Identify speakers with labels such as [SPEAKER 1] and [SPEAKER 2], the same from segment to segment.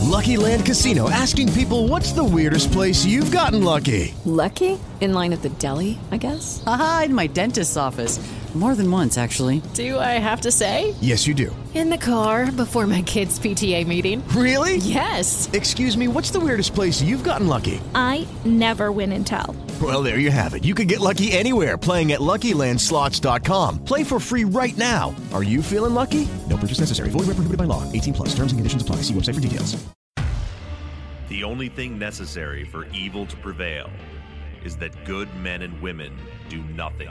[SPEAKER 1] Lucky Land Casino, asking people, what's the weirdest place you've gotten lucky?
[SPEAKER 2] Lucky? In line at the deli, I guess?
[SPEAKER 3] Aha, in my dentist's office. More than once, actually.
[SPEAKER 2] Do I have to say?
[SPEAKER 1] Yes, you do.
[SPEAKER 2] In the car before my kids' PTA meeting.
[SPEAKER 1] Really?
[SPEAKER 2] Yes.
[SPEAKER 1] Excuse me, what's the weirdest place you've gotten lucky?
[SPEAKER 4] I never win and tell.
[SPEAKER 1] Well, there you have it. You can get lucky anywhere, playing at LuckyLandSlots.com. Play for free right now. Are you feeling lucky? No purchase necessary. Void where prohibited by law. 18 plus. Terms and conditions apply. See website for details.
[SPEAKER 5] The only thing necessary for evil to prevail is that good men and women do nothing.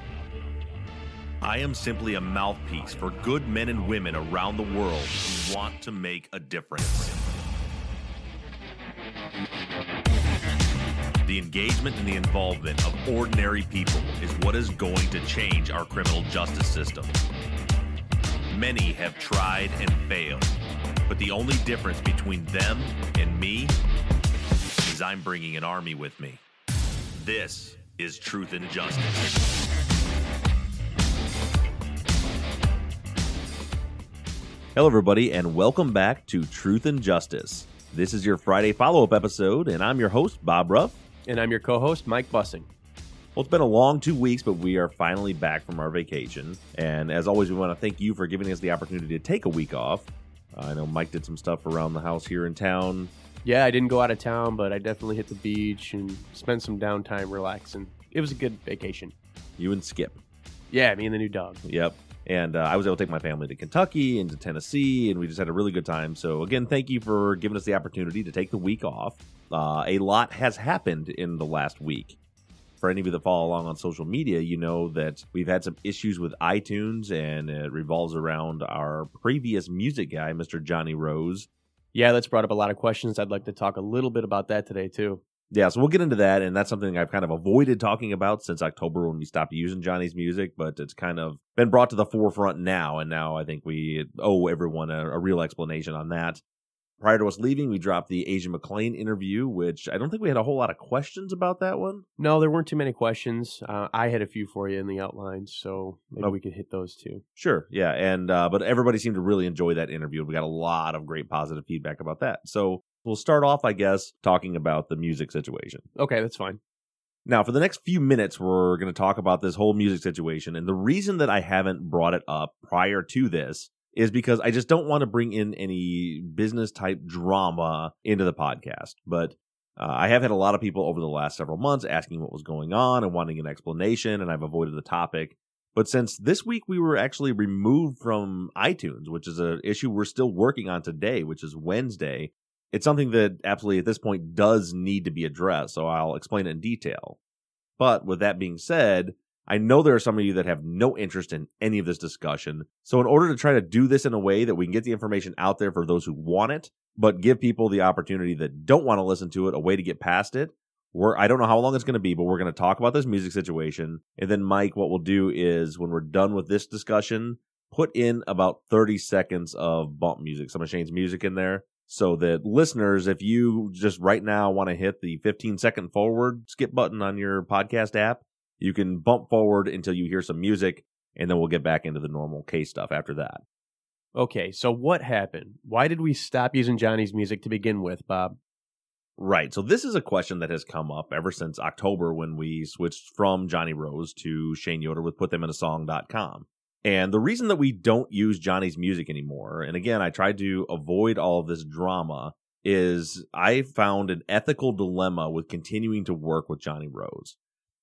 [SPEAKER 5] I am simply a mouthpiece for good men and women around the world who want to make a difference. The engagement and the involvement of ordinary people is what is going to change our criminal justice system. Many have tried and failed, but the only difference between them and me is I'm bringing an army with me. This is Truth and Justice. Hello, everybody, and welcome back to Truth and Justice. This is your Friday follow-up episode, and I'm your host, Bob Ruff.
[SPEAKER 6] And I'm your co-host, Mike Bussing.
[SPEAKER 5] Well, it's been a long 2 weeks, but we are finally back from our vacation. And as always, we want to thank you for giving us the opportunity to take a week off. I know Mike did some stuff around the house here in town.
[SPEAKER 6] Yeah, I didn't go out of town, but I definitely hit the beach and spent some downtime relaxing. It was a good vacation.
[SPEAKER 5] You and Skip.
[SPEAKER 6] Yeah, me and the new dog.
[SPEAKER 5] Yep. And I was able to take my family to Kentucky and to Tennessee, and we just had a really good time. So, again, thank you for giving us the opportunity to take the week off. A lot has happened in the last week. For any of you that follow along on social media, you know that we've had some issues with iTunes, and it revolves around our previous music guy, Mr. Johnny Rose.
[SPEAKER 6] Yeah, that's brought up a lot of questions. I'd like to talk a little bit about that today, too.
[SPEAKER 5] Yeah, so we'll get into that, and that's something I've kind of avoided talking about since October when we stopped using Johnny's music, but it's kind of been brought to the forefront now, and now I think we owe everyone a real explanation on that. Prior to us leaving, we dropped the Asia McClain interview, which I don't think we had a whole lot of questions about that one.
[SPEAKER 6] No, there weren't too many questions. I had a few for you in the outlines, so maybe we could hit those too.
[SPEAKER 5] Sure, yeah, and but everybody seemed to really enjoy that interview. We got a lot of great positive feedback about that, so we'll start off, I guess, talking about the music situation.
[SPEAKER 6] Okay, that's fine.
[SPEAKER 5] Now, for the next few minutes, we're going to talk about this whole music situation, and the reason that I haven't brought it up prior to this is because I just don't want to bring in any business-type drama into the podcast. But I have had a lot of people over the last several months asking what was going on and wanting an explanation, and I've avoided the topic. But since this week we were actually removed from iTunes, which is an issue we're still working on today, which is Wednesday, it's something that absolutely at this point does need to be addressed, so I'll explain it in detail. But with that being said, I know there are some of you that have no interest in any of this discussion, so in order to try to do this in a way that we can get the information out there for those who want it, but give people the opportunity that don't want to listen to it a way to get past it, I don't know how long it's going to be, but we're going to talk about this music situation, and then Mike, what we'll do is when we're done with this discussion, put in about 30 seconds of bump music, some of Shane's music in there, so that listeners, if you just right now want to hit the 15-second forward skip button on your podcast app, you can bump forward until you hear some music, and then we'll get back into the normal case stuff after that.
[SPEAKER 6] Okay, so what happened? Why did we stop using Johnny's music to begin with, Bob?
[SPEAKER 5] Right, so this is a question that has come up ever since October when we switched from Johnny Rose to Shane Yoder with PutThemInASong.com. And the reason that we don't use Johnny's music anymore, and again, I tried to avoid all of this drama, is I found an ethical dilemma with continuing to work with Johnny Rose.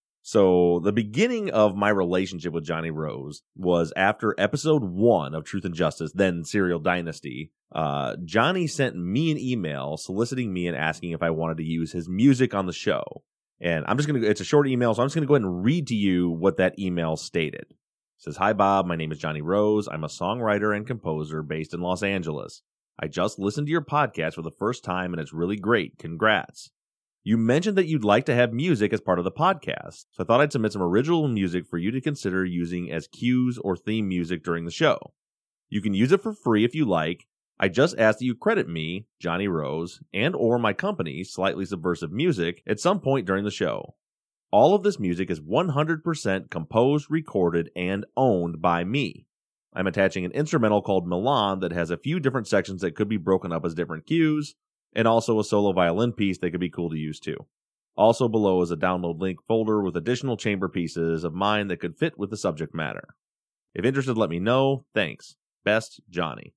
[SPEAKER 5] So the beginning of my relationship with Johnny Rose was after episode 1 of Truth and Justice, then Serial Dynasty. Johnny sent me an email soliciting me and asking if I wanted to use his music on the show. And it's a short email, so I'm just going to go ahead and read to you what that email stated. It says, "Hi, Bob. My name is Johnny Rose. I'm a songwriter and composer based in Los Angeles. I just listened to your podcast for the first time, and it's really great. Congrats. You mentioned that you'd like to have music as part of the podcast, so I thought I'd submit some original music for you to consider using as cues or theme music during the show. You can use it for free if you like. I just ask that you credit me, Johnny Rose, and or my company, Slightly Subversive Music, at some point during the show. All of this music is 100% composed, recorded, and owned by me. I'm attaching an instrumental called Milan that has a few different sections that could be broken up as different cues. and also a solo violin piece that could be cool to use too. Also below is a download link folder with additional chamber pieces of mine that could fit with the subject matter. If interested, let me know. Thanks. Best, Johnny.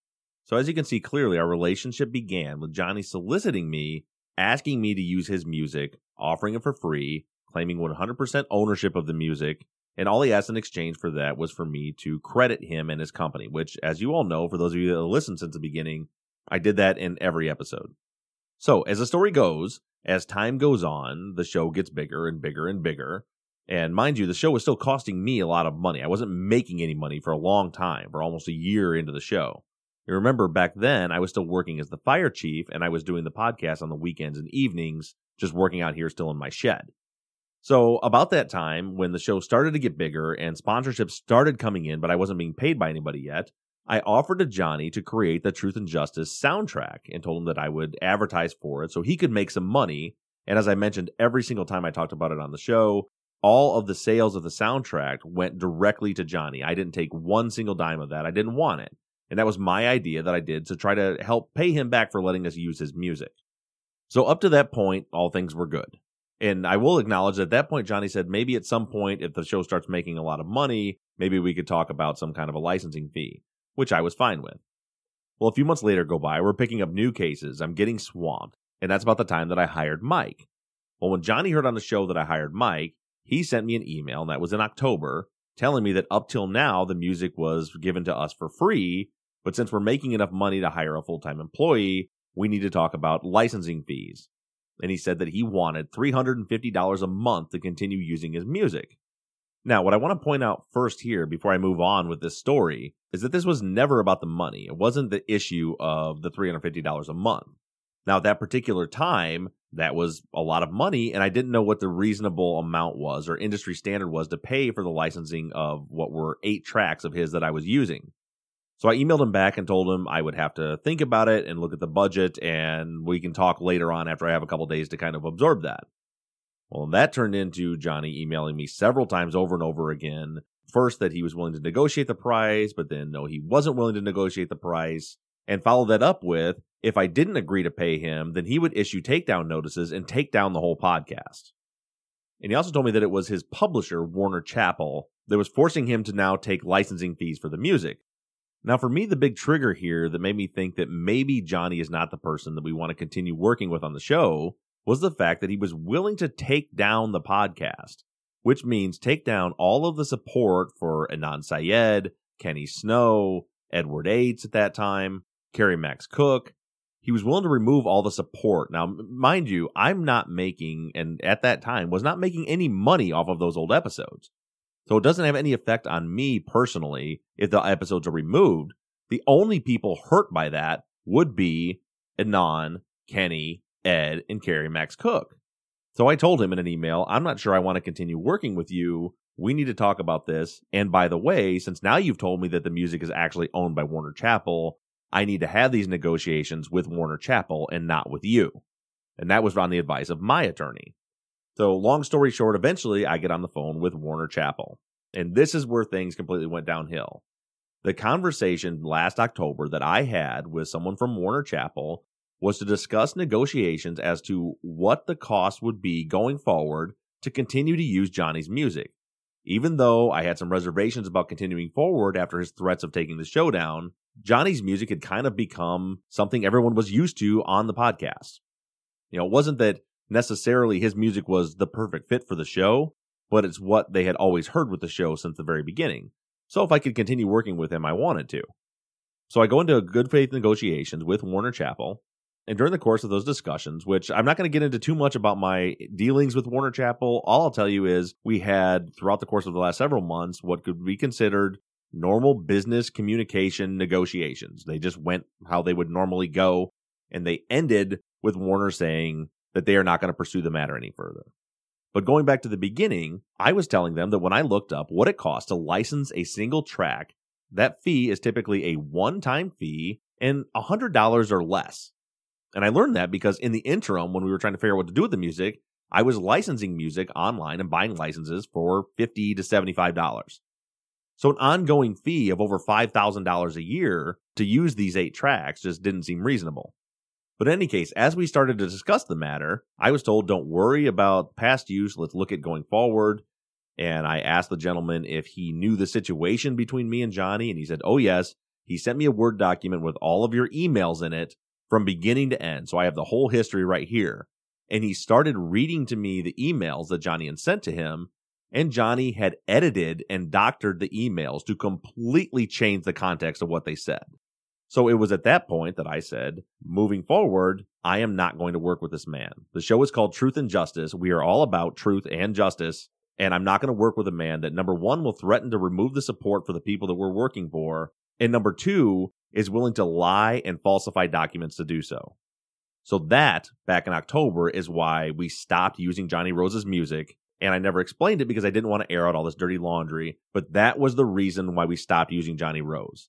[SPEAKER 5] So as you can see clearly, our relationship began with Johnny soliciting me, asking me to use his music, offering it for free, claiming 100% ownership of the music, and all he asked in exchange for that was for me to credit him and his company, which, as you all know, for those of you that have listened since the beginning, I did that in every episode. So, as the story goes, as time goes on, the show gets bigger and bigger and bigger. And mind you, the show was still costing me a lot of money. I wasn't making any money for a long time, for almost a year into the show. You remember back then, I was still working as the fire chief, and I was doing the podcast on the weekends and evenings, just working out here still in my shed. So about that time, when the show started to get bigger and sponsorships started coming in, but I wasn't being paid by anybody yet, I offered to Johnny to create the Truth and Justice soundtrack and told him that I would advertise for it so he could make some money. And as I mentioned every single time I talked about it on the show, all of the sales of the soundtrack went directly to Johnny. I didn't take one single dime of that. I didn't want it. And that was my idea that I did to try to help pay him back for letting us use his music. So up to that point, all things were good. And I will acknowledge that at that point, Johnny said maybe at some point, if the show starts making a lot of money, maybe we could talk about some kind of a licensing fee, which I was fine with. Well, a few months later go by, we're picking up new cases, I'm getting swamped, and that's about the time that I hired Mike. Well, when Johnny heard on the show that I hired Mike, he sent me an email, and that was in October, telling me that up till now, the music was given to us for free, but since we're making enough money to hire a full-time employee, we need to talk about licensing fees. And he said that he wanted $350 a month to continue using his music. Now, what I want to point out first here, before I move on with this story, is that this was never about the money. It wasn't the issue of the $350 a month. Now, at that particular time, that was a lot of money, and I didn't know what the reasonable amount was or industry standard was to pay for the licensing of what were 8 tracks of his that I was using. So I emailed him back and told him I would have to think about it and look at the budget, and we can talk later on after I have a couple days to kind of absorb that. Well, that turned into Johnny emailing me several times over and over again. First that he was willing to negotiate the price, but then no, he wasn't willing to negotiate the price, and followed that up with, if I didn't agree to pay him, then he would issue takedown notices and take down the whole podcast. And he also told me that it was his publisher, Warner Chappell, that was forcing him to now take licensing fees for the music. Now, for me, the big trigger here that made me think that maybe Johnny is not the person that we want to continue working with on the show was the fact that he was willing to take down the podcast, which means take down all of the support for Anand Syed, Kenny Snow, Edward Yates at that time, Carrie Max Cook. He was willing to remove all the support. Now, mind you, I'm not making, and at that time, was not making any money off of those old episodes. So it doesn't have any effect on me personally if the episodes are removed. The only people hurt by that would be Anand, Kenny, Ed, and Carrie Max Cook. So I told him in an email, I'm not sure I want to continue working with you. We need to talk about this. And by the way, since now you've told me that the music is actually owned by Warner Chappell, I need to have these negotiations with Warner Chappell and not with you. And that was on the advice of my attorney. So long story short, eventually I get on the phone with Warner Chappell. And this is where things completely went downhill. The conversation last October that I had with someone from Warner Chappell was to discuss negotiations as to what the cost would be going forward to continue to use Johnny's music. Even though I had some reservations about continuing forward after his threats of taking the show down, Johnny's music had kind of become something everyone was used to on the podcast. You know, it wasn't that necessarily his music was the perfect fit for the show, but it's what they had always heard with the show since the very beginning. So if I could continue working with him, I wanted to. So I go into good faith negotiations with Warner Chappell, and during the course of those discussions, which I'm not going to get into too much about my dealings with Warner Chappell, all I'll tell you is we had, throughout the course of the last several months, what could be considered normal business communication negotiations. They just went how they would normally go, and they ended with Warner saying that they are not going to pursue the matter any further. But going back to the beginning, I was telling them that when I looked up what it costs to license a single track, that fee is typically a one-time fee and $100 or less. And I learned that because in the interim, when we were trying to figure out what to do with the music, I was licensing music online and buying licenses for $50 to $75. So an ongoing fee of over $5,000 a year to use these 8 tracks just didn't seem reasonable. But in any case, as we started to discuss the matter, I was told, don't worry about past use, let's look at going forward. And I asked the gentleman if he knew the situation between me and Johnny, and he said, oh yes, he sent me a Word document with all of your emails in it from beginning to end. So I have the whole history right here. And he started reading to me the emails that Johnny had sent to him, and Johnny had edited and doctored the emails to completely change the context of what they said. So it was at that point that I said, moving forward, I am not going to work with this man. The show is called Truth and Justice. We are all about truth and justice, and I'm not going to work with a man that, number one, will threaten to remove the support for the people that we're working for, and number two, is willing to lie and falsify documents to do so. So that, back in October, is why we stopped using Johnny Rose's music, and I never explained it because I didn't want to air out all this dirty laundry, but that was the reason why we stopped using Johnny Rose.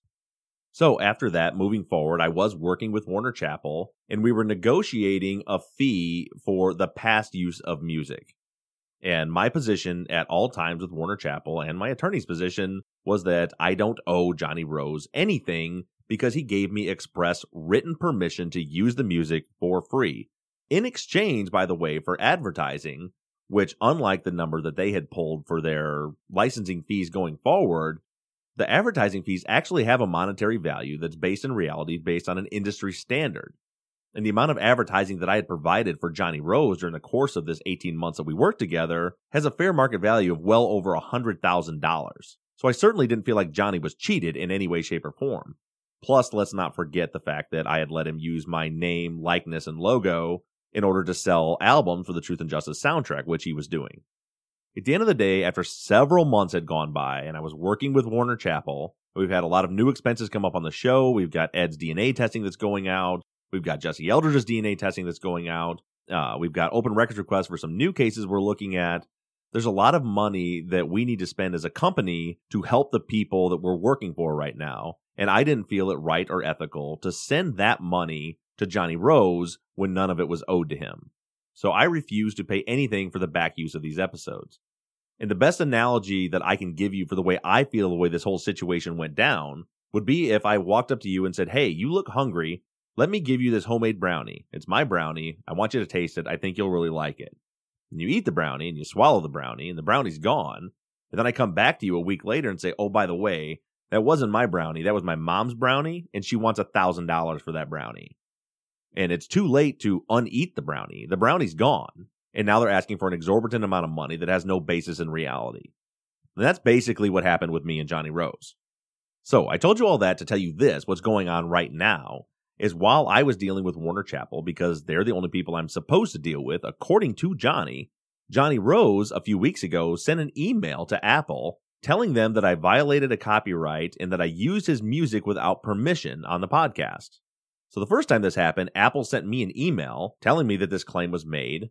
[SPEAKER 5] So after that, moving forward, I was working with Warner Chappell, and we were negotiating a fee for the past use of music. And my position at all times with Warner Chappell and my attorney's position was that I don't owe Johnny Rose anything because he gave me express written permission to use the music for free. In exchange, by the way, for advertising, which unlike the number that they had pulled for their licensing fees going forward, the advertising fees actually have a monetary value that's based in reality, based on an industry standard. And the amount of advertising that I had provided for Johnny Rose during the course of this 18 months that we worked together has a fair market value of well over $100,000. So I certainly didn't feel like Johnny was cheated in any way, shape, or form. Plus, let's not forget the fact that I had let him use my name, likeness, and logo in order to sell albums for the Truth and Justice soundtrack, which he was doing. At the end of the day, after several months had gone by and I was working with Warner Chappell, we've had a lot of new expenses come up on the show. We've got Ed's DNA testing that's going out. We've got Jesse Eldridge's DNA testing that's going out. We've got open records requests for some new cases we're looking at. There's a lot of money that we need to spend as a company to help the people that we're working for right now. And I didn't feel it right or ethical to send that money to Johnny Rose when none of it was owed to him. So I refused to pay anything for the back use of these episodes. And the best analogy that I can give you for the way I feel the way this whole situation went down would be if I walked up to you and said, hey, you look hungry. Let me give you this homemade brownie. It's my brownie. I want you to taste it. I think you'll really like it. And you eat the brownie and you swallow the brownie and the brownie's gone. And then I come back to you a week later and say, oh, by the way, that wasn't my brownie. That was my mom's brownie. And she wants $1,000 for that brownie. And it's too late to uneat the brownie. The brownie's gone. And now they're asking for an exorbitant amount of money that has no basis in reality. And that's basically what happened with me and Johnny Rose. So I told you all that to tell you this, what's going on right now, is while I was dealing with Warner Chappell, because they're the only people I'm supposed to deal with, according to Johnny, Johnny Rose a few weeks ago sent an email to Apple telling them that I violated a copyright and that I used his music without permission on the podcast. So the first time this happened, Apple sent me an email telling me that this claim was made.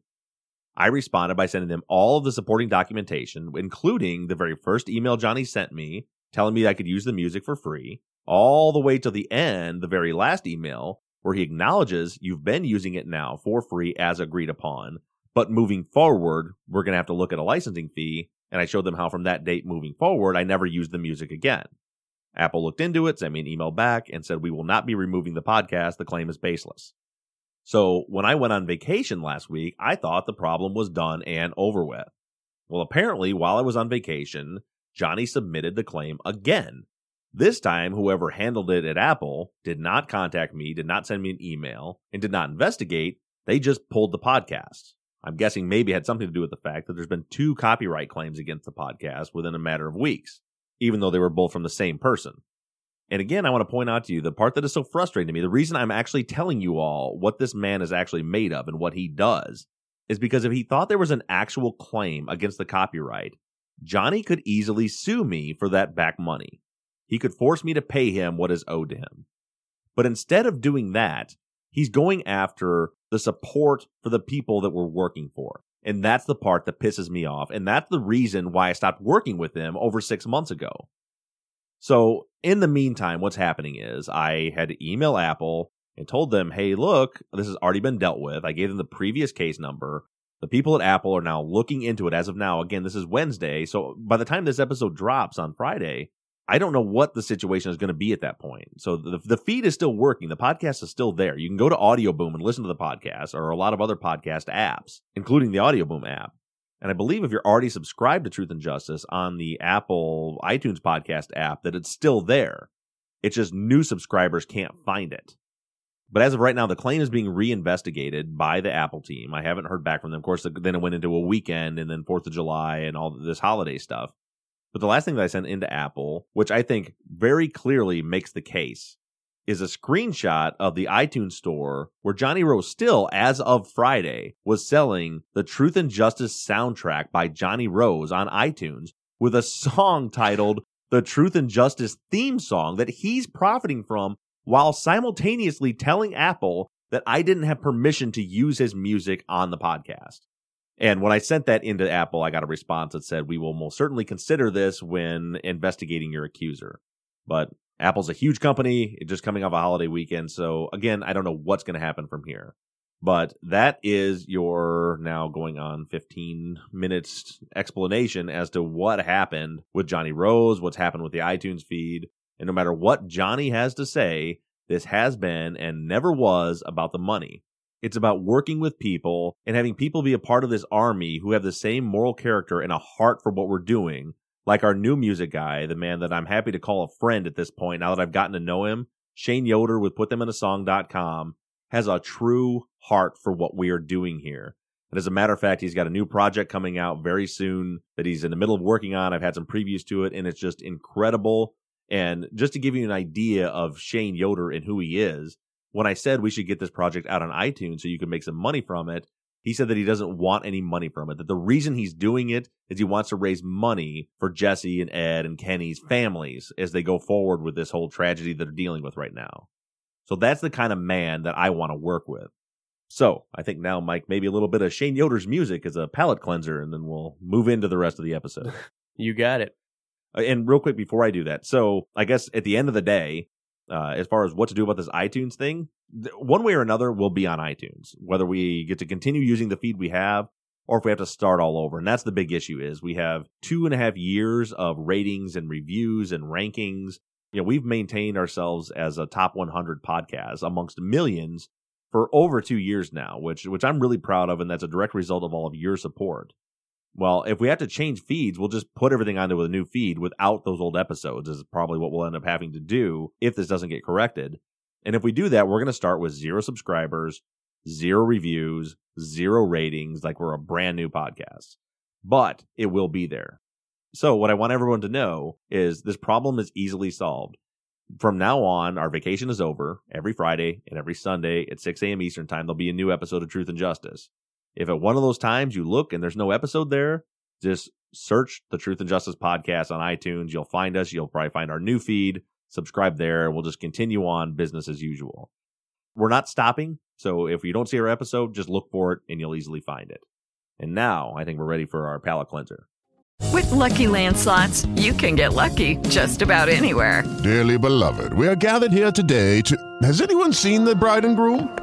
[SPEAKER 5] I responded by sending them all of the supporting documentation, including the very first email Johnny sent me, telling me I could use the music for free, all the way to the end, the very last email, where he acknowledges you've been using it now for free as agreed upon, but moving forward, we're going to have to look at a licensing fee, and I showed them how from that date moving forward, I never used the music again. Apple looked into it, sent me an email back, and said we will not be removing the podcast, the claim is baseless. So when I went on vacation last week, I thought the problem was done and over with. Well, apparently, while I was on vacation, Johnny submitted the claim again. This time, whoever handled it at Apple did not contact me, did not send me an email, and did not investigate. They just pulled the podcast. I'm guessing maybe it had something to do with the fact that there's been 2 copyright claims against the podcast within a matter of weeks, even though they were both from the same person. And again, I want to point out to you the part that is so frustrating to me, the reason I'm actually telling you all what this man is actually made of and what he does, is because if he thought there was an actual claim against the copyright, Johnny could easily sue me for that back money. He could force me to pay him what is owed to him. But instead of doing that, he's going after the support for the people that we're working for. And that's the part that pisses me off. And that's the reason why I stopped working with him over 6 months ago. So in the meantime, what's happening is I had to email Apple and told them, hey, look, this has already been dealt with. I gave them the previous case number. The people at Apple are now looking into it as of now. Again, this is Wednesday. So by the time this episode drops on Friday, I don't know what the situation is going to be at that point. So the feed is still working. The podcast is still there. You can go to Audio Boom and listen to the podcast, or a lot of other podcast apps, including the Audio Boom app. And I believe if you're already subscribed to Truth and Justice on the Apple iTunes podcast app, that it's still there. It's just new subscribers can't find it. But as of right now, the claim is being reinvestigated by the Apple team. I haven't heard back from them. Of course, then it went into a weekend and then 4th of July and all this holiday stuff. But the last thing that I sent into Apple, which I think very clearly makes the case, is a screenshot of the iTunes store where Johnny Rose still, as of Friday, was selling the Truth and Justice soundtrack by Johnny Rose on iTunes with a song titled The Truth and Justice theme song that he's profiting from, while simultaneously telling Apple that I didn't have permission to use his music on the podcast. And when I sent that into Apple, I got a response that said, we will most certainly consider this when investigating your accuser. But Apple's a huge company, just coming off a holiday weekend. So again, I don't know what's going to happen from here. But that is your now going on 15 minutes explanation as to what happened with Johnny Rose, what's happened with the iTunes feed. And no matter what Johnny has to say, this has been and never was about the money. It's about working with people and having people be a part of this army who have the same moral character and a heart for what we're doing. Like our new music guy, the man that I'm happy to call a friend at this point, now that I've gotten to know him, Shane Yoder with PutThemInASong.com, has a true heart for what we are doing here. And as a matter of fact, he's got a new project coming out very soon that he's in the middle of working on. I've had some previews to it, and it's just incredible. And just to give you an idea of Shane Yoder and who he is, when I said we should get this project out on iTunes so you can make some money from it, he said that he doesn't want any money from it, that the reason he's doing it is he wants to raise money for Jesse and Ed and Kenny's families as they go forward with this whole tragedy that they're dealing with right now. So that's the kind of man that I want to work with. So I think now, Mike, maybe a little bit of Shane Yoder's music as a palate cleanser, and then we'll move into the rest of the episode.
[SPEAKER 6] You got it.
[SPEAKER 5] And real quick before I do that, so I guess at the end of the day, as far as what to do about this iTunes thing, one way or another, we'll be on iTunes, whether we get to continue using the feed we have or if we have to start all over. And that's the big issue is we have 2.5 years of ratings and reviews and rankings. You know, we've maintained ourselves as a top 100 podcast amongst millions for over 2 years now, which I'm really proud of. And that's a direct result of all of your support. Well, if we have to change feeds, we'll just put everything onto a new feed without those old episodes is probably what we'll end up having to do if this doesn't get corrected. And if we do that, we're going to start with 0 subscribers, 0 reviews, 0 ratings, like we're a brand new podcast. But it will be there. So what I want everyone to know is this problem is easily solved. From now on, our vacation is over. Every Friday and every Sunday at 6 a.m. Eastern Time, there'll be a new episode of Truth and Justice. If at one of those times you look and there's no episode there, just search the Truth and Justice podcast on iTunes. You'll find us. You'll probably find our new feed. Subscribe there. We'll just continue on business as usual. We're not stopping. So if you don't see our episode, just look for it and you'll easily find it. And now I think we're ready for our palate cleanser.
[SPEAKER 7] With Lucky Land Slots, you can get lucky just about anywhere.
[SPEAKER 8] Dearly beloved, we are gathered here today to... Has anyone seen the bride and groom?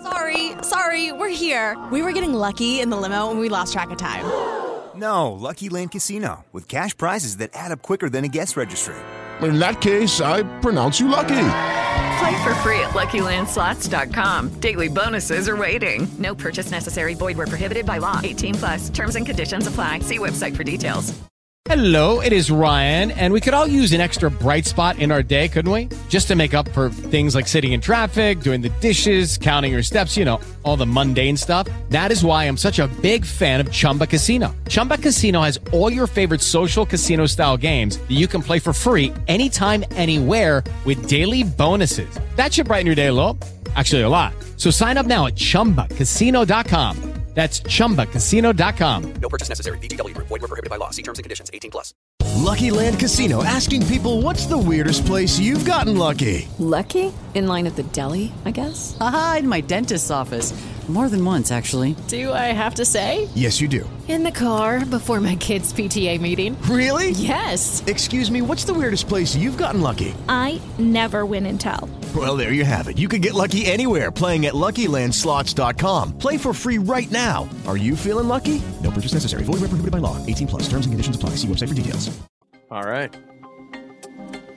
[SPEAKER 9] Sorry, we're here. We were getting lucky in the limo and we lost track of time.
[SPEAKER 10] No, Lucky Land Casino, with cash prizes that add up quicker than a guest registry.
[SPEAKER 8] In that case, I pronounce you lucky.
[SPEAKER 7] Play for free at LuckyLandSlots.com. Daily bonuses are waiting. No purchase necessary. Void where prohibited by law. 18+. Terms and conditions apply. See website for details.
[SPEAKER 11] Hello, it is Ryan, and we could all use an extra bright spot in our day, couldn't we? Just to make up for things like sitting in traffic, doing the dishes, counting your steps, you know, all the mundane stuff. That is why I'm such a big fan of Chumba Casino. Chumba Casino has all your favorite social casino-style games that you can play for free anytime, anywhere with daily bonuses. That should brighten your day a little. Actually, a lot. So sign up now at ChumbaCasino.com. That's ChumbaCasino.com.
[SPEAKER 12] No purchase necessary. VGW Group. Void where prohibited by law. See terms and conditions. 18+.
[SPEAKER 1] Lucky Land Casino, asking people, what's the weirdest place you've gotten lucky?
[SPEAKER 2] Lucky? In line at the deli, I guess?
[SPEAKER 3] Aha, in my dentist's office. More than once, actually.
[SPEAKER 2] Do I have to say?
[SPEAKER 1] Yes, you do.
[SPEAKER 2] In the car before my kids' PTA meeting.
[SPEAKER 1] Really?
[SPEAKER 2] Yes.
[SPEAKER 1] Excuse me, what's the weirdest place you've gotten lucky?
[SPEAKER 4] I never win and tell.
[SPEAKER 1] Well, there you have it. You can get lucky anywhere, playing at LuckyLandSlots.com. Play for free right now. Are you feeling lucky? No purchase necessary. Void where prohibited by law. 18+. Terms and conditions apply. See website for details.
[SPEAKER 6] All right.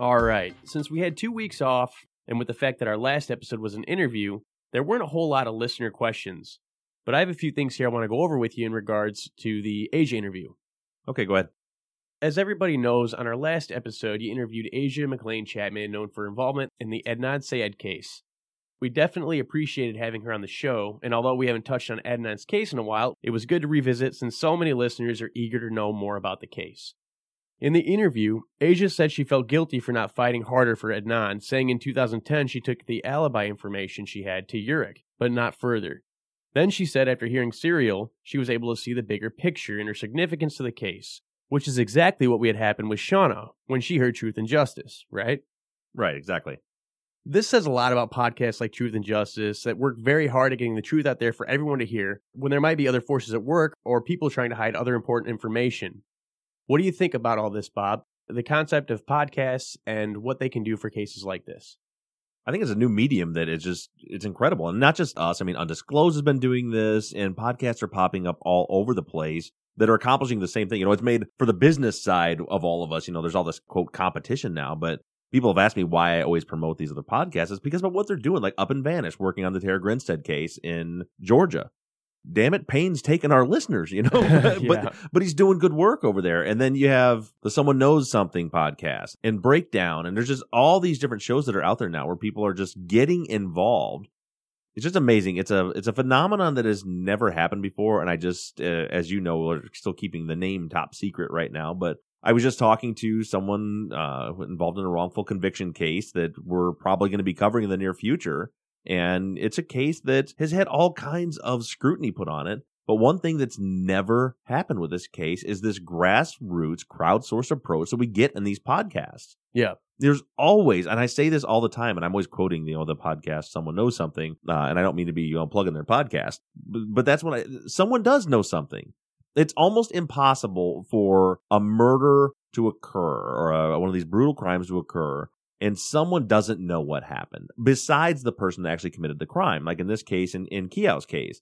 [SPEAKER 6] All right. Since we had 2 weeks off, and with the fact that our last episode was an interview, there weren't a whole lot of listener questions. But I have a few things here I want to go over with you in regards to the Asia interview.
[SPEAKER 5] Okay, go ahead.
[SPEAKER 6] As everybody knows, on our last episode, you interviewed Asia McClain Chapman, known for involvement in the Adnan Syed case. We definitely appreciated having her on the show, and although we haven't touched on Adnan's case in a while, it was good to revisit since so many listeners are eager to know more about the case. In the interview, Asia said she felt guilty for not fighting harder for Adnan, saying in 2010 she took the alibi information she had to Urich, but not further. Then she said after hearing Serial, she was able to see the bigger picture and her significance to the case, which is exactly what we had happened with Shauna when she heard Truth and Justice, right?
[SPEAKER 5] Right, exactly.
[SPEAKER 6] This says a lot about podcasts like Truth and Justice that work very hard at getting the truth out there for everyone to hear when there might be other forces at work or people trying to hide other important information. What do you think about all this, Bob? The concept of podcasts and what they can do for cases like this?
[SPEAKER 5] I think it's a new medium that is just, it's incredible. And not just us. I mean, Undisclosed has been doing this, and podcasts are popping up all over the place that are accomplishing the same thing. You know, it's made for the business side of all of us. You know, there's all this, quote, competition now, but people have asked me why I always promote these other podcasts. It's because of what they're doing, like Up and Vanish, working on the Tara Grinstead case in Georgia. Damn it, Payne's taking our listeners, you know,
[SPEAKER 6] Yeah.
[SPEAKER 5] but he's doing good work over there. And then you have the Someone Knows Something podcast and Breakdown. And there's just all these different shows that are out there now where people are just getting involved. It's just amazing. It's a phenomenon that has never happened before. And I just, as you know, we're still keeping the name top secret right now. But I was just talking to someone involved in a wrongful conviction case that we're probably going to be covering in the near future. And it's a case that has had all kinds of scrutiny put on it. But one thing that's never happened with this case is this grassroots crowdsource approach that we get in these podcasts.
[SPEAKER 6] Yeah.
[SPEAKER 5] There's always, and I say this all the time, and I'm always quoting, you know, the podcast, Someone Knows Something, and I don't mean to be, you know, plugging their podcast, but that's what someone does know something. It's almost impossible for a murder to occur or one of these brutal crimes to occur and someone doesn't know what happened besides the person that actually committed the crime. Like in this case, in Keough's case,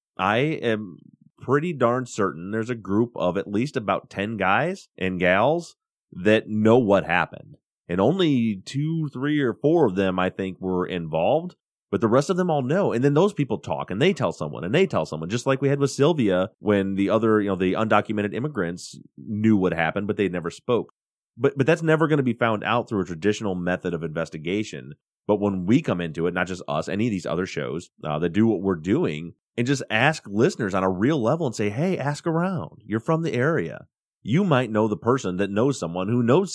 [SPEAKER 5] I am pretty darn certain there's a group of at least about 10 guys and gals that know what happened. And only 2, 3, or 4 of them, I think, were involved. But the rest of them all know. And then those people talk and they tell someone and they tell someone, just like we had with Sylvia when the other, you know, the undocumented immigrants knew what happened, but they never spoke. But that's never going to be found out through a traditional method of investigation. But when we come into it, not just us, any of these other shows that do what we're doing, and just ask listeners on a real level and say, hey, ask around. You're from the area. You might know the person that knows someone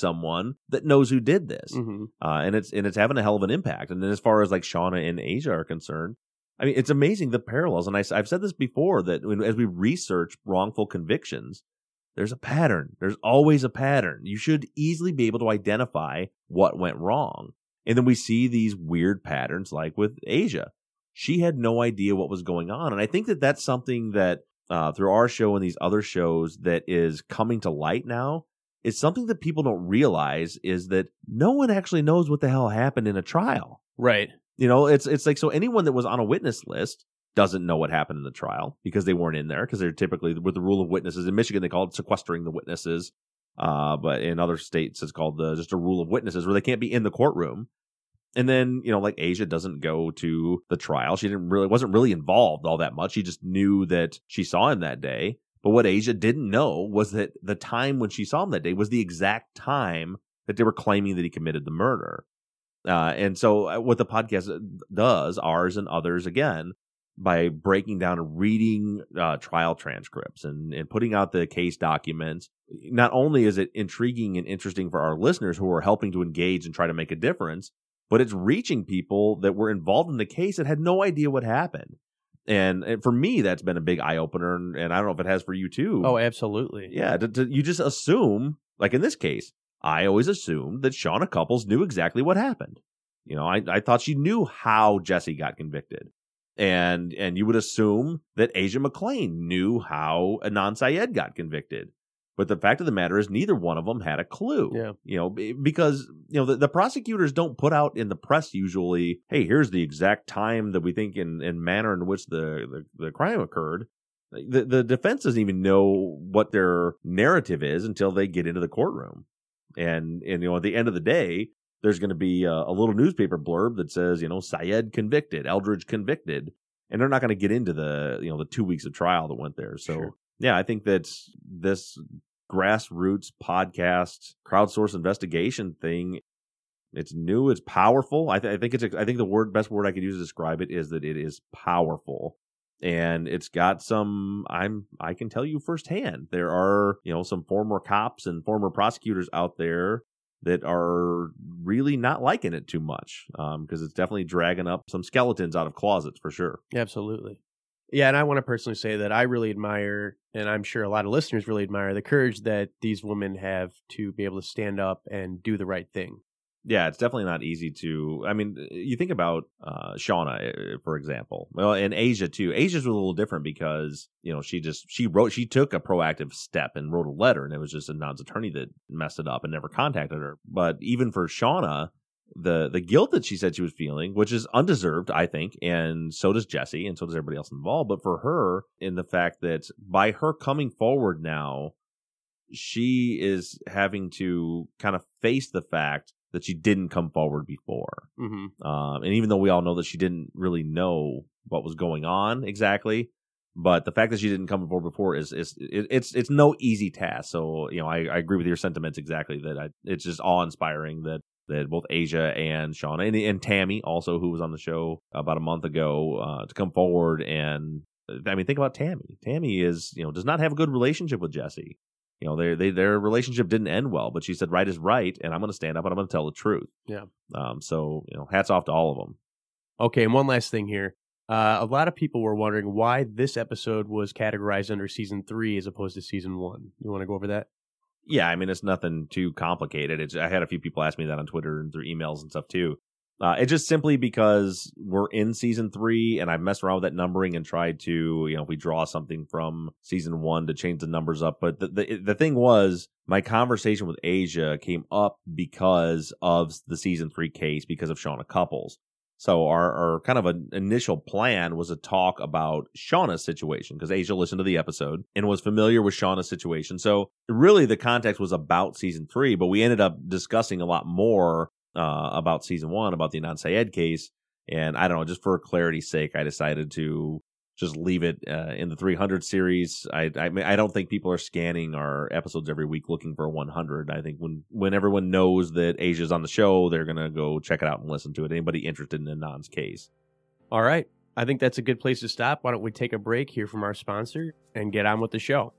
[SPEAKER 5] that knows who did this.
[SPEAKER 6] Mm-hmm.
[SPEAKER 5] And it's having a hell of an impact. And then as far as like Shauna and Asia are concerned, I mean, it's amazing the parallels. And I've said this before that as we research wrongful convictions, there's a pattern. There's always a pattern. You should easily be able to identify what went wrong. And then we see these weird patterns like with Asia. She had no idea what was going on. And I think that that's something that through our show and these other shows that is coming to light now is something that people don't realize is that no one actually knows what the hell happened in a trial.
[SPEAKER 6] Right.
[SPEAKER 5] You know, it's like, so anyone that was on a witness list doesn't know what happened in the trial because they weren't in there, because they're typically with the rule of witnesses. In Michigan, they call it sequestering the witnesses. But in other states, it's called just a rule of witnesses where they can't be in the courtroom. And then, you know, like Asia doesn't go to the trial. She wasn't really involved all that much. She just knew that she saw him that day. But what Asia didn't know was that the time when she saw him that day was the exact time that they were claiming that he committed the murder. And so what the podcast does, ours and others again, by breaking down and reading trial transcripts and putting out the case documents, not only is it intriguing and interesting for our listeners who are helping to engage and try to make a difference, but it's reaching people that were involved in the case that had no idea what happened. And for me, that's been a big eye-opener, and I don't know if it has for you too.
[SPEAKER 6] Oh, absolutely.
[SPEAKER 5] Yeah, you just assume, like in this case, I always assumed that Shauna Couples knew exactly what happened. You know, I thought she knew how Jesse got convicted. And you would assume that Asia McClain knew how Adnan Syed got convicted. But the fact of the matter is neither one of them had a clue.
[SPEAKER 6] Yeah.
[SPEAKER 5] You know, because, you know, the prosecutors don't put out in the press usually, hey, here's the exact time that we think and manner in which the crime occurred. The defense doesn't even know what their narrative is until they get into the courtroom. And you know, at the end of the day, there's going to be a little newspaper blurb that says, you know, Syed convicted, Eldridge convicted, and they're not going to get into the, you know, the 2 weeks of trial that went there. So yeah, I think that this grassroots podcast crowdsource investigation thing, it's new, it's powerful. I think the best word I could use to describe it is that it is powerful. And it's got some, I can tell you firsthand, there are, you know, some former cops and former prosecutors out there that are really not liking it too much, because it's definitely dragging up some skeletons out of closets for sure.
[SPEAKER 6] Absolutely. Yeah, and I want to personally say that I really admire, and I'm sure a lot of listeners really admire, the courage that these women have to be able to stand up and do the right thing.
[SPEAKER 5] Yeah, it's definitely not easy to. I mean, you think about Shauna, for example. Well, and Asia too. Asia's a little different because, you know, she took a proactive step and wrote a letter, and it was just Adnan's attorney that messed it up and never contacted her. But even for Shauna, the guilt that she said she was feeling, which is undeserved, I think, and so does Jesse, and so does everybody else involved. But for her, in the fact that by her coming forward now, she is having to kind of face the fact that she didn't come forward before.
[SPEAKER 6] Mm-hmm.
[SPEAKER 5] And even though we all know that she didn't really know what was going on exactly, but the fact that she didn't come forward before it's no easy task. So, you know, I agree with your sentiments exactly that it's just awe-inspiring that both Asia and Shauna and Tammy also, who was on the show about a month ago, to come forward. And I mean, think about Tammy. Tammy is, you know, does not have a good relationship with Jesse. You know, their relationship didn't end well, but she said right is right, and I'm going to stand up and I'm going to tell the truth.
[SPEAKER 6] Yeah.
[SPEAKER 5] So, you know, hats off to all of them.
[SPEAKER 6] Okay, and one last thing here. A lot of people were wondering why this episode was categorized under Season 3 as opposed to Season 1. You want to go over that?
[SPEAKER 5] Yeah, I mean, it's nothing too complicated. I had a few people ask me that on Twitter and through emails and stuff, too. It's just simply because we're in Season 3, and I've messed around with that numbering and tried to, you know, if we draw something from Season 1 to change the numbers up. But the thing was, my conversation with Asia came up because of the Season 3 case, because of Shauna Couples. So our kind of an initial plan was to talk about Shauna's situation, because Asia listened to the episode and was familiar with Shauna's situation. So really the context was about Season 3, but we ended up discussing a lot more about Season 1, about the Adnan Syed case. And I don't know, just for clarity's sake, I decided to just leave it in the 300 series. I don't think people are scanning our episodes every week looking for 100. I think when everyone knows that Asia's on the show, they're going to go check it out and listen to it. Anybody interested in Adnan's case.
[SPEAKER 6] All right. I think that's a good place to stop. Why don't we take a break, hear from our sponsor, and get on with the show.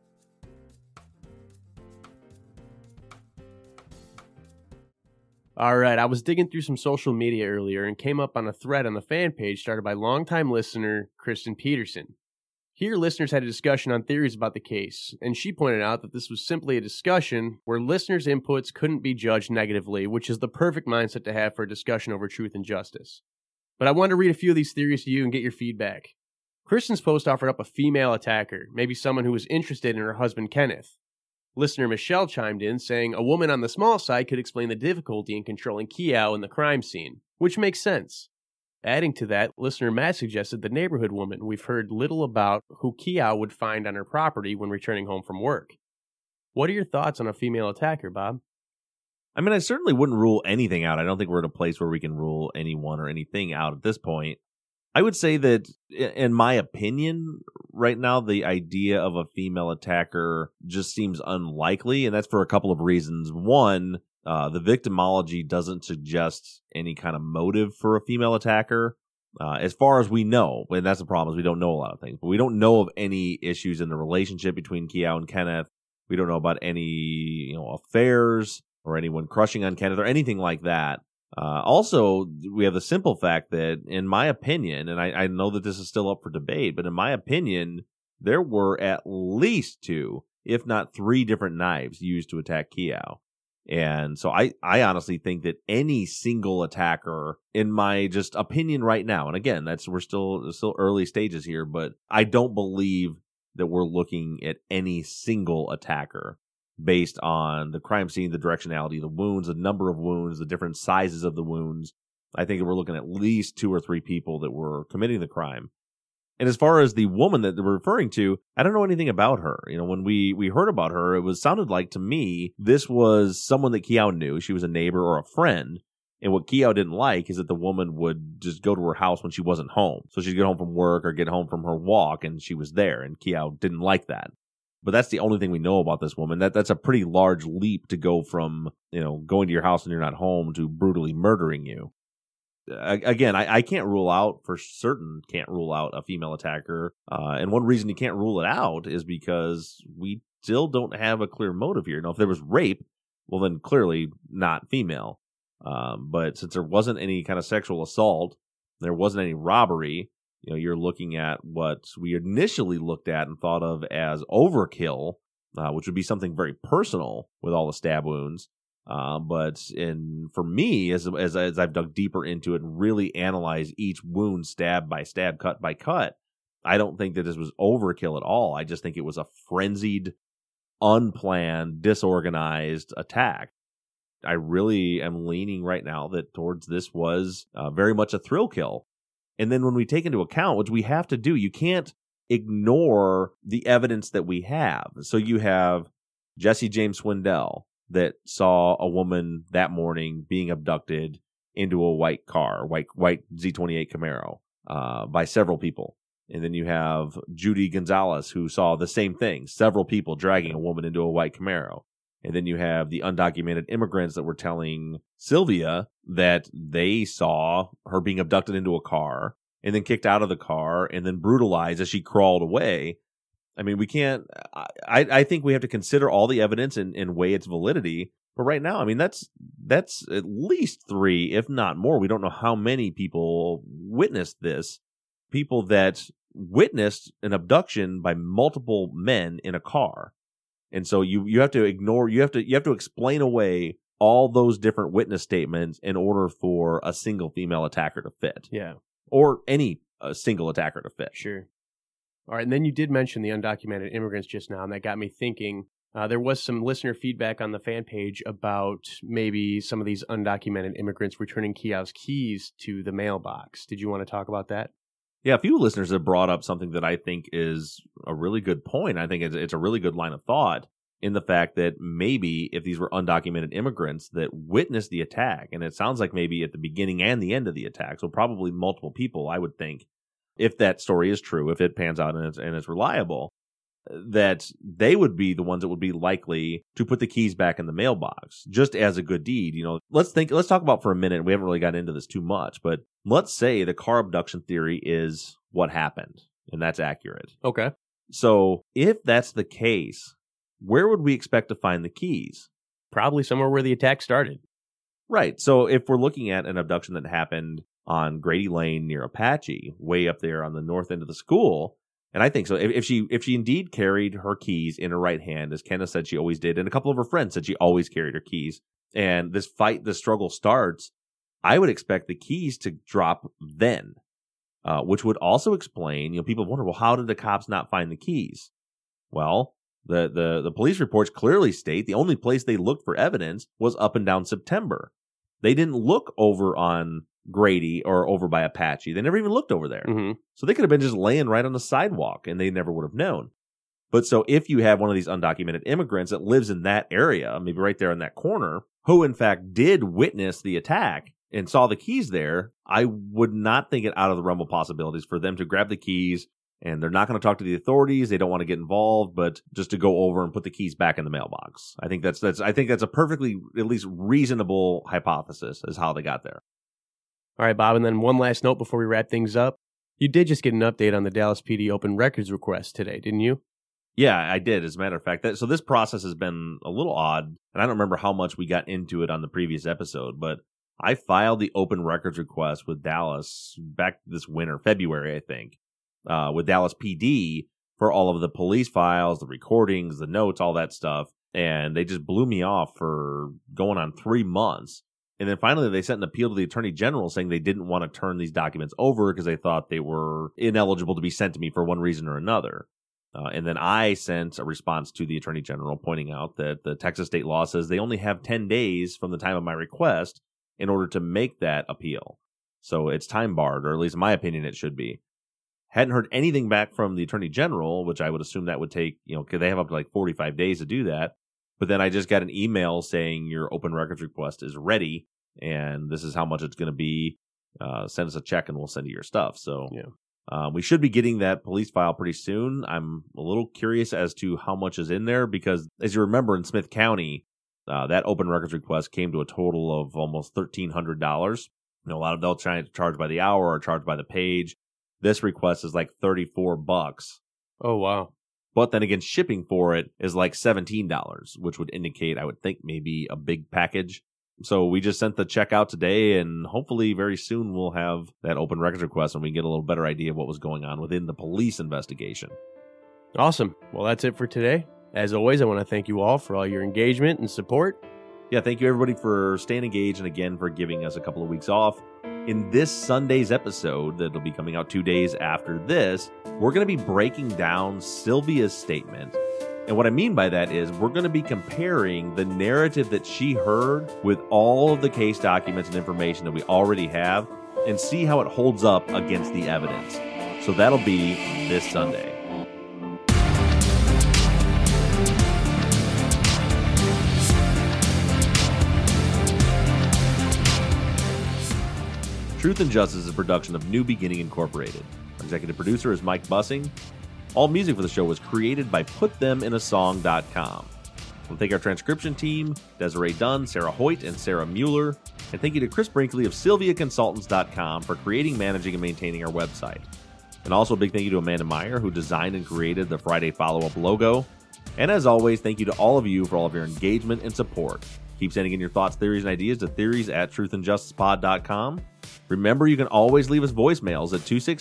[SPEAKER 6] All right, I was digging through some social media earlier and came up on a thread on the fan page started by longtime listener Kristen Peterson. Here, listeners had a discussion on theories about the case, and she pointed out that this was simply a discussion where listeners' inputs couldn't be judged negatively, which is the perfect mindset to have for a discussion over truth and justice. But I wanted to read a few of these theories to you and get your feedback. Kristen's post offered up a female attacker, maybe someone who was interested in her husband Kenneth. Listener Michelle chimed in, saying a woman on the small side could explain the difficulty in controlling Kiao in the crime scene, which makes sense. Adding to that, listener Matt suggested the neighborhood woman we've heard little about who Kiao would find on her property when returning home from work. What are your thoughts on a female attacker, Bob?
[SPEAKER 5] I mean, I certainly wouldn't rule anything out. I don't think we're at a place where we can rule anyone or anything out at this point. I would say that, in my opinion, right now, the idea of a female attacker just seems unlikely, and that's for a couple of reasons. One, the victimology doesn't suggest any kind of motive for a female attacker, as far as we know. And that's the problem, is we don't know a lot of things. But we don't know of any issues in the relationship between Kiao and Kenneth. We don't know about any, affairs or anyone crushing on Kenneth or anything like that. Also, we have the simple fact that, in my opinion, and I know that this is still up for debate, but in my opinion, there were at least 2, if not 3 different knives used to attack Kiao. And so I honestly think that any single attacker, in my just opinion right now, and again, we're still early stages here, but I don't believe that we're looking at any single attacker based on the crime scene, the directionality, the wounds, the number of wounds, the different sizes of the wounds. I think we're looking at least 2 or 3 people that were committing the crime. And as far as the woman that they're referring to, I don't know anything about her. You know, when we heard about her, it sounded like to me this was someone that Kiao knew. She was a neighbor or a friend. And what Kiao didn't like is that the woman would just go to her house when she wasn't home. So she'd get home from work or get home from her walk, and she was there. And Kiao didn't like that. But that's the only thing we know about this woman. That's a pretty large leap to go from, going to your house when you're not home to brutally murdering you. Again, I can't rule out for certain, a female attacker. And one reason you can't rule it out is because we still don't have a clear motive here. Now, if there was rape, well, then clearly not female. But since there wasn't any kind of sexual assault, there wasn't any robbery, you're looking at what we initially looked at and thought of as overkill, which would be something very personal with all the stab wounds. But for me, as I've dug deeper into it and really analyzed each wound stab by stab, cut by cut, I don't think that this was overkill at all. I just think it was a frenzied, unplanned, disorganized attack. I really am leaning right now that towards this was very much a thrill kill. And then when we take into account, which we have to do, you can't ignore the evidence that we have. So you have Jesse James Swindell that saw a woman that morning being abducted into a white car, white Z28 Camaro, by several people. And then you have Judy Gonzalez, who saw the same thing, several people dragging a woman into a white Camaro. And then you have the undocumented immigrants that were telling Sylvia that they saw her being abducted into a car and then kicked out of the car and then brutalized as she crawled away. I mean, we can't, I think we have to consider all the evidence and weigh its validity. But right now, I mean, that's at least 3, if not more. We don't know how many people witnessed this. People that witnessed an abduction by multiple men in a car. And so you have to ignore, you have to explain away all those different witness statements in order for a single female attacker to fit.
[SPEAKER 6] Yeah.
[SPEAKER 5] Or any single attacker to fit.
[SPEAKER 6] Sure. All right. And then you did mention the undocumented immigrants just now, and that got me thinking. There was some listener feedback on the fan page about maybe some of these undocumented immigrants returning Kiao's keys to the mailbox. Did you want to talk about that?
[SPEAKER 5] Yeah, a few listeners have brought up something that I think is a really good point. I think it's a really good line of thought in the fact that maybe if these were undocumented immigrants that witnessed the attack, and it sounds like maybe at the beginning and the end of the attack, so probably multiple people, I would think, if that story is true, if it pans out and it's reliable, that they would be the ones that would be likely to put the keys back in the mailbox just as a good deed. Let's talk about for a minute. We haven't really gotten into this too much, but let's say the car abduction theory is what happened and that's accurate.
[SPEAKER 6] Okay.
[SPEAKER 5] So if that's the case, where would we expect to find the keys?
[SPEAKER 6] Probably somewhere where the attack started.
[SPEAKER 5] Right. So if we're looking at an abduction that happened on Grady Lane near Apache, way up there on the north end of the school, and I think so. If she indeed carried her keys in her right hand, as Kenna said she always did, and a couple of her friends said she always carried her keys, and this struggle starts, I would expect the keys to drop then, which would also explain, people wonder, well, how did the cops not find the keys? Well, the police reports clearly state the only place they looked for evidence was up and down September. They didn't look over on Grady or over by Apache. They never even looked over there.
[SPEAKER 6] Mm-hmm.
[SPEAKER 5] So they could have been just laying right on the sidewalk and they never would have known. But so if you have one of these undocumented immigrants that lives in that area, maybe right there in that corner, who in fact did witness the attack and saw the keys there, I would not think it out of the realm of possibilities for them to grab the keys, and they're not going to talk to the authorities. They don't want to get involved, but just to go over and put the keys back in the mailbox. I think that's a perfectly at least reasonable hypothesis as how they got there.
[SPEAKER 6] All right, Bob, and then one last note before we wrap things up. You did just get an update on the Dallas PD open records request today, didn't you?
[SPEAKER 5] Yeah, I did, as a matter of fact. So this process has been a little odd, and I don't remember how much we got into it on the previous episode, but I filed the open records request with Dallas back this winter, February, I think, with Dallas PD for all of the police files, the recordings, the notes, all that stuff, and they just blew me off for going on 3 months. And then finally, they sent an appeal to the Attorney General saying they didn't want to turn these documents over because they thought they were ineligible to be sent to me for one reason or another. And then I sent a response to the Attorney General pointing out that the Texas state law says they only have 10 days from the time of my request in order to make that appeal. So it's time barred, or at least in my opinion, it should be. Hadn't heard anything back from the Attorney General, which I would assume that would take, because they have up to like 45 days to do that. But then I just got an email saying your open records request is ready, and this is how much it's going to be. Send us a check and we'll send you your stuff. So we should be getting that police file pretty soon. I'm a little curious as to how much is in there because, as you remember, in Smith County, that open records request came to a total of almost $1,300. A lot of they'll try to charge by the hour or charge by the page. This request is like $34.
[SPEAKER 6] Oh, wow.
[SPEAKER 5] But then again, shipping for it is like $17, which would indicate, I would think, maybe a big package. So we just sent the check out today, and hopefully very soon we'll have that open records request and we can get a little better idea of what was going on within the police investigation.
[SPEAKER 6] Awesome. Well, that's it for today. As always, I want to thank you all for all your engagement and support.
[SPEAKER 5] Yeah, thank you everybody for staying engaged and again for giving us a couple of weeks off. In this Sunday's episode that'll be coming out 2 days after this, we're going to be breaking down Sylvia's statement. And what I mean by that is we're going to be comparing the narrative that she heard with all of the case documents and information that we already have and see how it holds up against the evidence. So that'll be this Sunday. Truth and Justice is a production of New Beginning Incorporated. Our executive producer is Mike Bussing. All music for the show was created by PutThemInASong.com. We'll thank our transcription team, Desiree Dunn, Sarah Hoyt, and Sarah Mueller. And thank you to Chris Brinkley of SylviaConsultants.com for creating, managing, and maintaining our website. And also a big thank you to Amanda Meyer, who designed and created the Friday Follow-Up logo. And as always, thank you to all of you for all of your engagement and support. Keep sending in your thoughts, theories, and ideas to theories@truthandjusticepod.com. Remember, you can always leave us voicemails at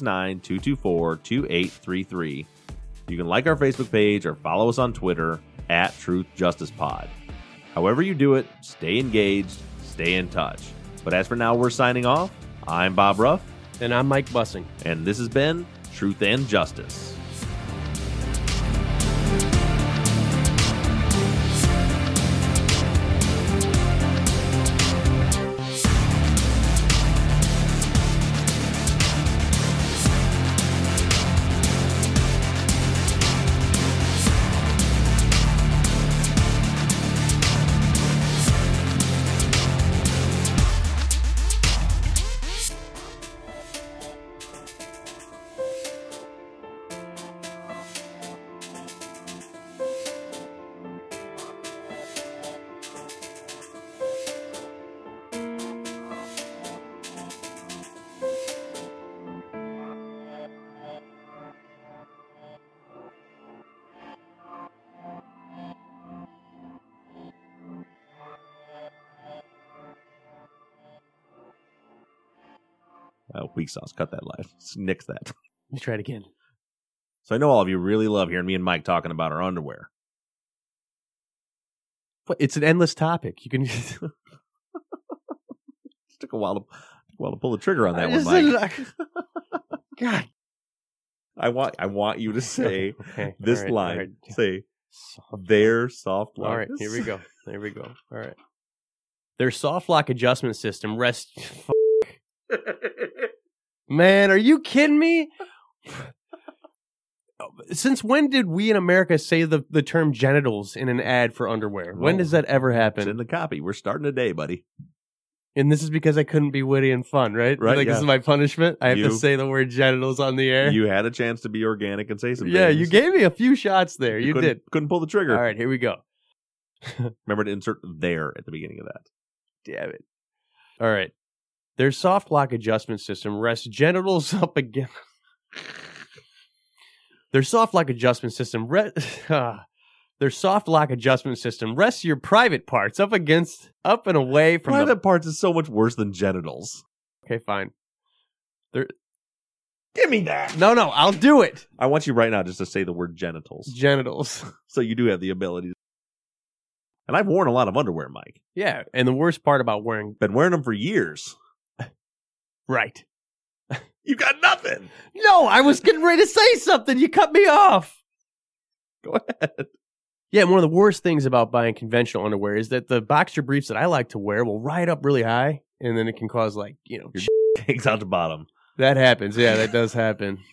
[SPEAKER 5] 269-224-2833. You can like our Facebook page or follow us on Twitter @TruthJusticePod. However you do it, stay engaged, stay in touch. But as for now, we're signing off. I'm Bob Ruff.
[SPEAKER 6] And I'm Mike Bussing.
[SPEAKER 5] And this has been Truth and Justice. Weak sauce. Cut that live. Nix that.
[SPEAKER 6] Let me try it again.
[SPEAKER 5] So I know all of you really love hearing me and Mike talking about our underwear.
[SPEAKER 6] But it's an endless topic. You can.
[SPEAKER 5] It took a while to pull the trigger on that one, Mike.
[SPEAKER 6] God.
[SPEAKER 5] I want you to say this
[SPEAKER 6] right,
[SPEAKER 5] line.
[SPEAKER 6] Right.
[SPEAKER 5] Say their soft lock.
[SPEAKER 6] All right, here we go. All right. Their soft lock adjustment system rests. Man, are you kidding me? Since when did we in America say the term genitals in an ad for underwear? When does that ever happen?
[SPEAKER 5] It's in the copy. We're starting today, buddy.
[SPEAKER 6] And this is because I couldn't be witty and fun, right?
[SPEAKER 5] Right.
[SPEAKER 6] Like,
[SPEAKER 5] yeah.
[SPEAKER 6] This is my punishment. I have to say the word genitals on the air.
[SPEAKER 5] You had a chance to be organic and say some
[SPEAKER 6] Yeah,
[SPEAKER 5] things.
[SPEAKER 6] you gave me a few shots there. You did.
[SPEAKER 5] Couldn't pull the trigger.
[SPEAKER 6] All right, here we go.
[SPEAKER 5] Remember to insert there at the beginning of that.
[SPEAKER 6] Damn it. All right. Their soft lock adjustment system rests genitals up against. Their soft lock adjustment system rests your private parts up and away from
[SPEAKER 5] private parts is so much worse than genitals.
[SPEAKER 6] Okay, fine.
[SPEAKER 5] Give me that.
[SPEAKER 6] No, I'll do it.
[SPEAKER 5] I want you right now just to say the word genitals.
[SPEAKER 6] Genitals.
[SPEAKER 5] So you do have the ability. And I've worn a lot of underwear, Mike.
[SPEAKER 6] Yeah, and the worst part about
[SPEAKER 5] been wearing them for years.
[SPEAKER 6] Right.
[SPEAKER 5] You got nothing.
[SPEAKER 6] No, I was getting ready to say something. You cut me off.
[SPEAKER 5] Go ahead.
[SPEAKER 6] Yeah, one of the worst things about buying conventional underwear is that the boxer briefs that I like to wear will ride up really high, and then it can cause,
[SPEAKER 5] your hangs out the bottom.
[SPEAKER 6] That happens. Yeah, that does happen.